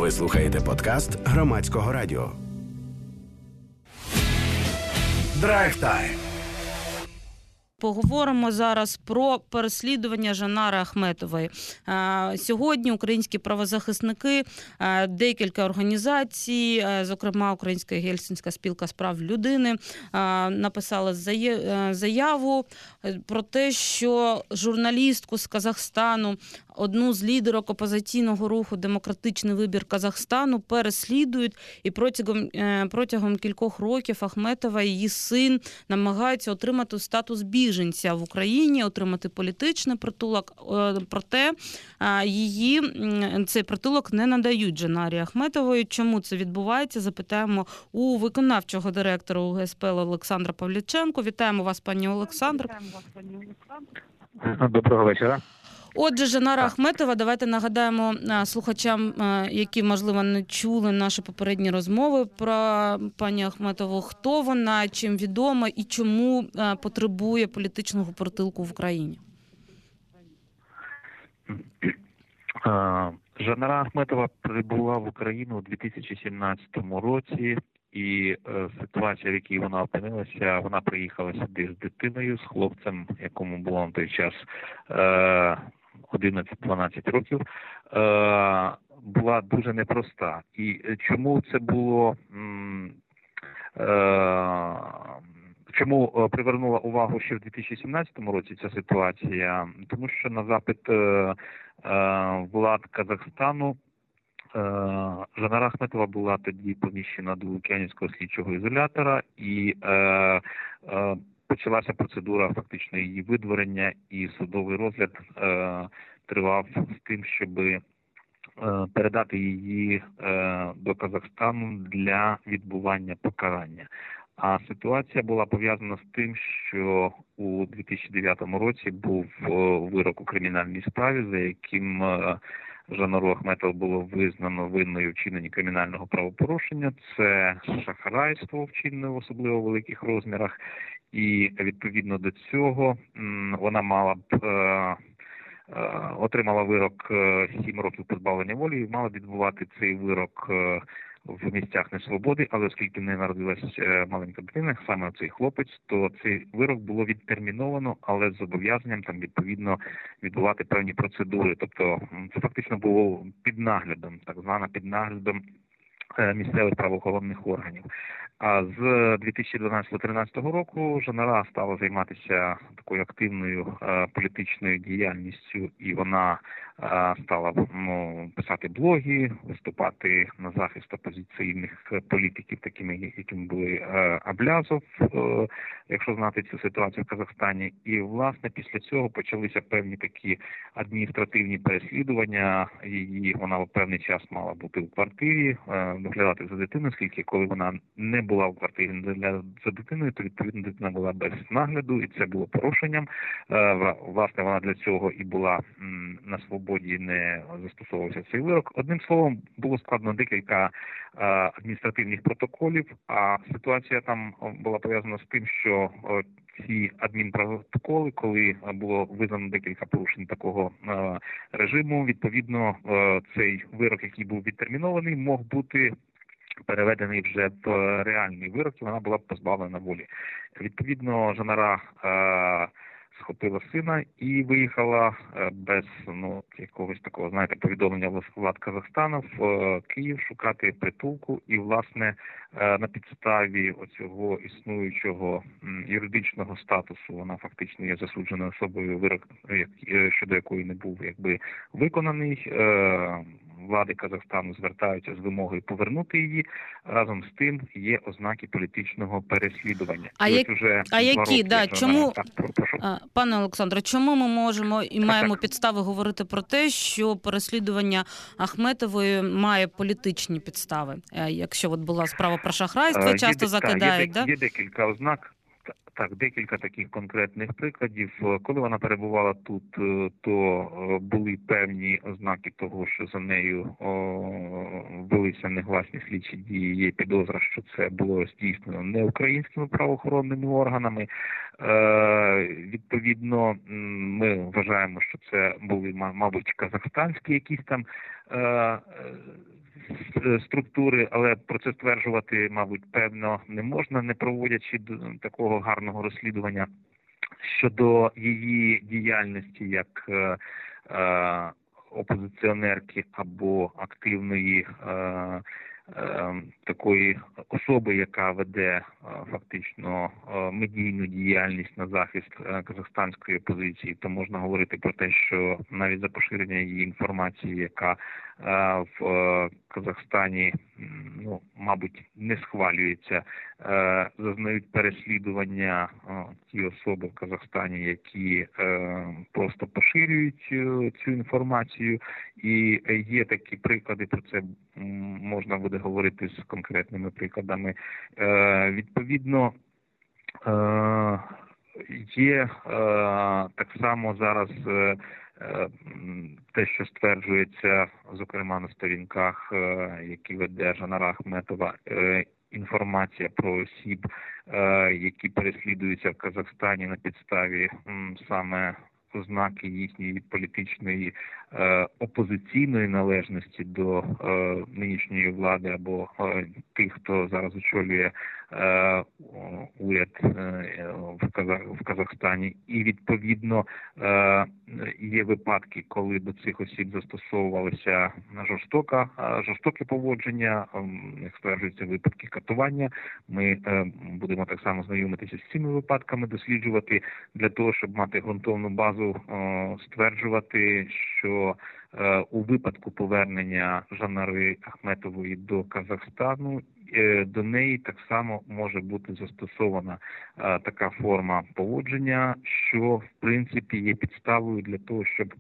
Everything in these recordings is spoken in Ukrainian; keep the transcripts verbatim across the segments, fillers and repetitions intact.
Ви слухаєте подкаст Громадського радіо. Драйв Тайм. Поговоримо зараз про переслідування Жанари Ахметової. Сьогодні українські правозахисники, декілька організацій, зокрема Українська Гельсінська спілка з прав людини, написали заяву про те, що журналістку з Казахстану, одну з лідерок опозиційного руху «Демократичний вибір Казахстану» переслідують, і протягом, протягом кількох років Ахметова і її син намагаються отримати статус біженця в Україні, отримати політичний притулок. Проте її цей притулок не надають Жанарі Ахметової. Чому це відбувається? Запитаємо у виконавчого директора У Ге Ес Пе Олександра Павліченко. Вітаємо вас, пані Олександр. Доброго вечора. Отже, Жанара Ахметова, давайте нагадаємо слухачам, які, можливо, не чули наші попередні розмови про пані Ахметову, хто вона, чим відома і чому потребує політичного притулку в Україні. Жанара Ахметова прибула в Україну у дві тисячі сімнадцятому році, і е, ситуація, в якій вона опинилася, вона приїхала сюди з дитиною, з хлопцем, якому було на той час е, одинадцять-дванадцять років, е, була дуже непроста. І чому це було, м, е, чому привернула увагу ще в дві тисячі сімнадцятому році ця ситуація? Тому що на запит е, е, влад Казахстану Жанара Ахметова була тоді поміщена до Лук'янівського слідчого ізолятора, і е, е, почалася процедура фактично її видворення, і судовий розгляд е, тривав з тим, щоб е, передати її е, до Казахстану для відбування покарання. А ситуація була пов'язана з тим, що у дві тисячі дев'ятому році був вирок у кримінальній справі, за яким е, Жанару Ахметову було визнано винною в вчиненні кримінального правопорушення. Це шахрайство, вчинене в особливо великих розмірах. І відповідно до цього вона мала б е, е, отримала вирок сім років позбавлення волі і мала відбувати цей вирок е, в місцях несвободи, але оскільки не народилася маленька дитина, саме цей хлопець, то цей вирок було відтерміновано, але з зобов'язанням там відповідно відбувати певні процедури. Тобто це фактично було під наглядом, так звана під наглядом місцевих правоохоронних органів. А з дві тисячі дванадцятого-тринадцятого року Жанара стала займатися такою активною е, політичною діяльністю, і вона е, стала ну, писати блоги, виступати на захист опозиційних політиків, такими, якими були е, Аблязов, е, якщо знати цю ситуацію в Казахстані. І, власне, після цього почалися певні такі адміністративні переслідування. Її вона в певний час мала бути в квартирі, е, доглядати за дитиною, оскільки коли вона не була в квартирі для за дитиною, то відповідно дитина була без нагляду, і це було порушенням. Е, власне, вона для цього і була м, на свободі, не застосовувався цей вирок. Одним словом, було складно декілька е, адміністративних протоколів, а ситуація там була пов'язана з тим, що е, ці адмінпротоколи, коли було визнано декілька порушень такого е, режиму, відповідно е, цей вирок, який був відтермінований, мог бути переведений вже в реальний вирок, і вона була б позбавлена волі. Відповідно, Жанара е, схопила сина і виїхала е, без ну, якогось такого, знаєте, повідомлення влад Казахстану в е, Київ шукати притулку. І, власне, е, на підставі оцього існуючого м, юридичного статусу вона фактично є засудженою особою, вирок, як, щодо якої не був якби виконаний. Е, Влади Казахстану звертаються з вимогою повернути її. Разом з тим є ознаки політичного переслідування. А, як... уже а які, роки, да, чому, так, прошу. пане Олександре, чому ми можемо і так, маємо так. підстави говорити про те, що переслідування Ахметової має політичні підстави? Якщо от була справа про шахрайство, є, часто є, закидають, так? Є, да? є декілька ознак. Так, декілька таких конкретних прикладів. Коли вона перебувала тут, то були певні ознаки того, що за нею велися негласні слідчі дії. Є підозра, що це було здійснено не українськими правоохоронними органами. Відповідно, ми вважаємо, що це були, мабуть, казахстанські якісь там структури, але про це стверджувати, мабуть, певно не можна, не проводячи такого гарного розслідування щодо її діяльності як е, е, опозиціонерки або активної е, такої особи, яка веде е, фактично е, медійну діяльність на захист е, казахстанської опозиції, то можна говорити про те, що навіть за поширення її інформації, яка е, в е, Казахстані, ну, мабуть, не схвалюється, е, зазнають переслідування е, ті особи в Казахстані, які е, просто поширюють е, цю інформацію. І є такі приклади, про це можна буде говорити з конкретними прикладами. Е, відповідно, е, є е, так само зараз е, те, що стверджується, зокрема, на сторінках, е, які веде Жанара Ахметова, е, інформація про осіб, е, які переслідуються в Казахстані на підставі м, саме ознаки їхньої політичної е, опозиційної належності до е, нинішньої влади або е, тих, хто зараз очолює е, уряд е, в, Казах, в Казахстані. І, відповідно, е, є випадки, коли до цих осіб застосовувалися жорстока, жорстоке поводження, як стверджуються, випадки катування. Ми е, будемо так само знайомитися з цими випадками, досліджувати для того, щоб мати ґрунтовну базу, стверджувати, що у випадку повернення Жанари Ахметової до Казахстану до неї так само може бути застосована така форма поводження, що в принципі є підставою для того, щоб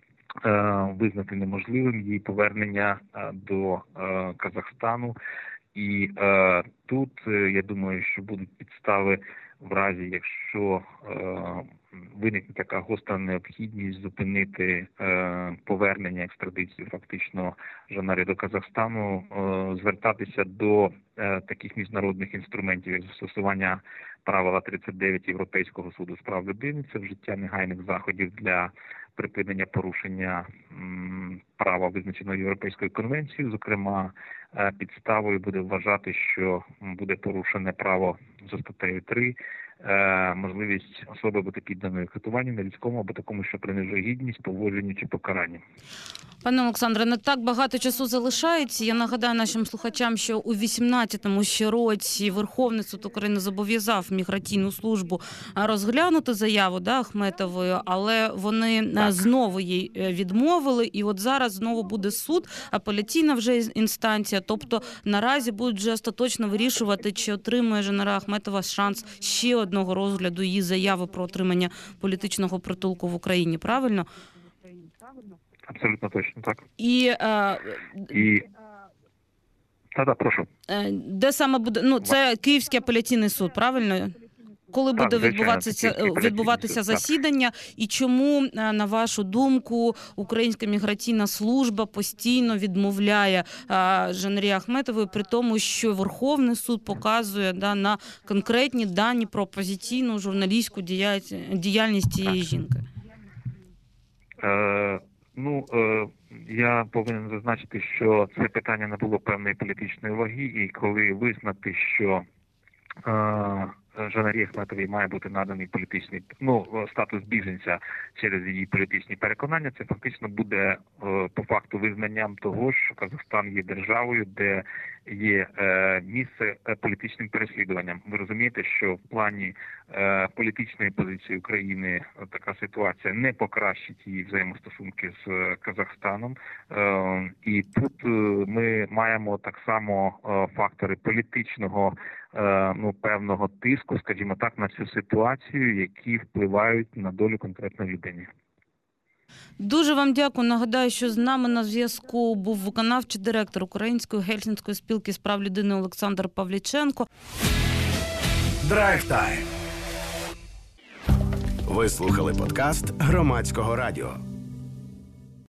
визнати неможливим її повернення до Казахстану. І е, тут, я думаю, що будуть підстави в разі, якщо е, виникне така гостра необхідність зупинити е, повернення, екстрадицію фактично Жанари до Казахстану, е, звертатися до е, таких міжнародних інструментів, як застосування правила тридцять дев'ять Європейського суду з прав людини, це вжиття негайних заходів для припинення порушення м, права, визначеного Європейською конвенцією. Зокрема, е, підставою буде вважати, що буде порушене право за статтею три, е, можливість особи бути підданою катуванню на людському або такому, що принижує гідність, поводженню чи покаранню. Пане Олександре, не так багато часу залишається. Я нагадаю нашим слухачам, що у вісімнадцятому ще році Верховний суд України зобов'язав міграційну службу розглянути заяву да, Ахметової, але вони так. знову їй відмовили. І от зараз знову буде суд, апеляційна вже інстанція. Тобто наразі будуть вже остаточно вирішувати, чи отримує Жанара Ахметова шанс ще одного розгляду її заяви про отримання політичного притулку в Україні. Правильно? Абсолютно точно, так. І, е, І... Та-да, прошу. Де саме буде, ну, це Київський апеляційний суд, правильно? Коли так, буде звичайно, відбуватися, відбуватися суд, засідання, так. І чому, на вашу думку, Українська міграційна служба постійно відмовляє а, Жанарі Ахметової, при тому, що Верховний суд показує да, на конкретні дані про опозиційну журналістську діяльність цієї так. жінки? Е... Ну, е, я повинен зазначити, що це питання набуло певної політичної ваги, і коли визнати, що е, Жанарі Ахметовій має бути наданий політичний, ну, статус біженця через її політичні переконання, це фактично буде е, по факту визнанням того, що Казахстан є державою, де є е, місце політичним переслідуванням. Ви розумієте, що в плані е, політичної позиції України така ситуація не покращить її взаємостосунки з Казахстаном. Е, і тут е, ми маємо так само е, фактори політичного, е, ну, певного тиску, скажімо так, на цю ситуацію, які впливають на долю конкретної людини. Дуже вам дякую. Нагадаю, що з нами на зв'язку був виконавчий директор Української Гельсінської спілки з прав людини Олександр Павліченко. Драйв Тайм. Ви слухали подкаст Громадського радіо.